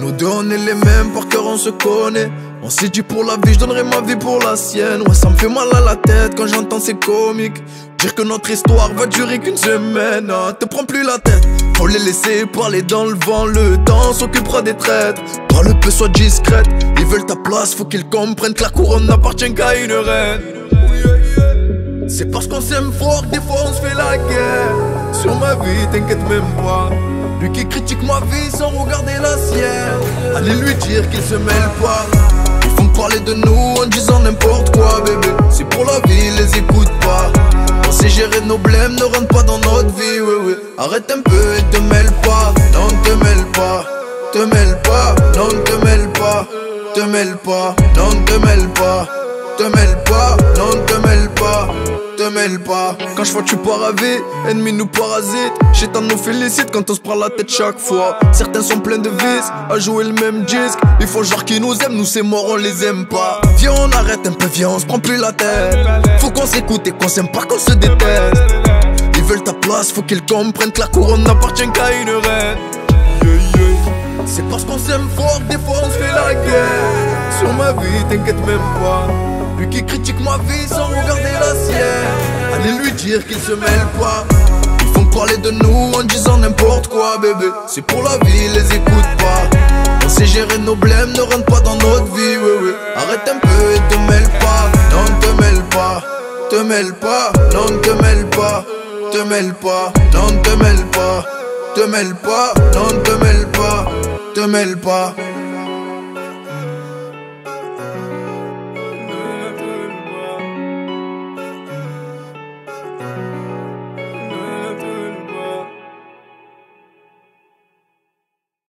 Nous deux on est les mêmes, par cœur on se connaît. On s'est dit pour la vie, je donnerai ma vie pour la sienne. Ouais, ça me fait mal à la tête quand j'entends ces comiques dire que notre histoire va durer qu'une semaine. Ah, te prends plus la tête, faut les laisser parler dans le vent. Le temps s'occupera des traites. Par le peu sois discrète, ils veulent ta place, faut qu'ils comprennent que la couronne n'appartient qu'à une reine. C'est parce qu'on s'aime fort que des fois on se fait la guerre. Sur ma vie, t'inquiète même pas. Lui qui critique ma vie sans regarder la sienne, allez lui dire qu'il se mêle pas. Ils font parler de nous en disant n'importe quoi, bébé. C'est pour la vie, les écoute pas. On sait gérer nos blèmes, ne rentre pas dans notre vie, ouais, ouais. Arrête un peu et te mêle pas. Non, te mêle pas. Te mêle pas, non, te mêle pas. Te mêle pas, non, te mêle pas. Te mêle pas, non, te mêle pas. Te mêle pas. Quand je vois tu pars à vie, ennemi nous parasite. Chétan nous félicite quand on se prend la tête chaque fois. Certains sont pleins de vices, à jouer le même disque. Il faut genre qu'ils nous aiment, nous c'est mort, on les aime pas. Viens on arrête un peu, viens on se prend plus la tête. Faut qu'on s'écoute et qu'on s'aime pas qu'on se déteste. Ils veulent ta place, faut qu'ils comprennent que la couronne n'appartient qu'à une reine. C'est parce qu'on s'aime fort que des fois on se fait la guerre. Sur ma vie, t'inquiète même pas. Lui qui critique ma vie sans regarder la sienne, allez lui dire qu'il se mêle pas. Ils font parler de nous en disant n'importe quoi, bébé. C'est pour la vie, les écoute pas. On sait gérer nos blèmes, ne rentre pas dans notre vie, ouais, ouais. Arrête un peu et te mêle pas. Non, te mêle pas. Te mêle pas, non, te mêle pas. Te mêle pas, non, te mêle pas. Te mêle pas, non, te mêle pas. Te mêle pas.